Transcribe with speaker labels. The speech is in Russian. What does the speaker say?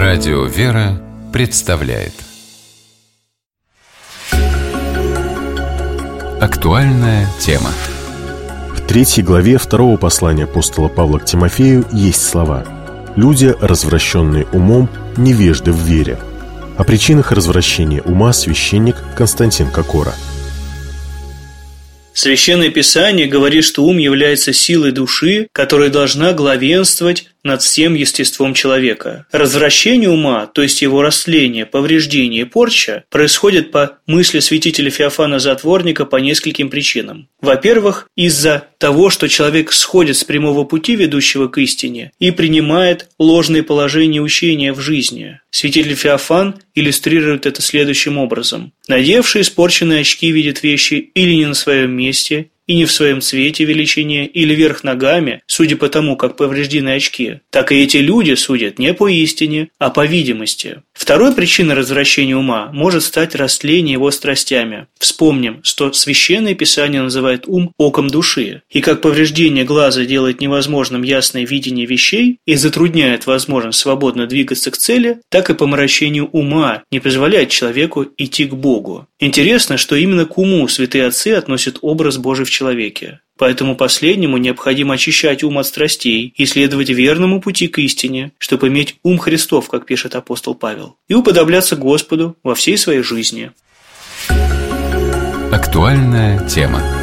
Speaker 1: Радио «Вера» представляет актуальная тема.
Speaker 2: В 3 главе 2 послания апостола Павла к Тимофею есть слова: «Люди, развращенные умом, невежды в вере». О причинах развращения ума священник Константин Кокора.
Speaker 3: Священное Писание говорит, что ум является силой души, которая должна главенствовать над всем естеством человека. Развращение ума, то есть его растление, повреждение и порча, происходит по мысли святителя Феофана Затворника по нескольким причинам. Во-первых, из-за того, что человек сходит с прямого пути, ведущего к истине, и принимает ложные положения учения в жизни. Святитель Феофан иллюстрирует это следующим образом. Надевший испорченные очки видят вещи или не на своем месте, и не в своем цвете, величине, или вверх ногами, судя по тому, как повреждены очки, так и эти люди судят не по истине, а по видимости. Второй причиной развращения ума может стать растление его страстями. Вспомним, что Священное Писание называет ум оком души, и как повреждение глаза делает невозможным ясное видение вещей и затрудняет возможность свободно двигаться к цели, так и помрачение ума не позволяет человеку идти к Богу. Интересно, что именно к уму святые отцы относят образ Божий в человеке. Поэтому последнему необходимо очищать ум от страстей и следовать верному пути к истине, чтобы иметь ум Христов, как пишет апостол Павел, и уподобляться Господу во всей своей жизни.
Speaker 1: Актуальная тема.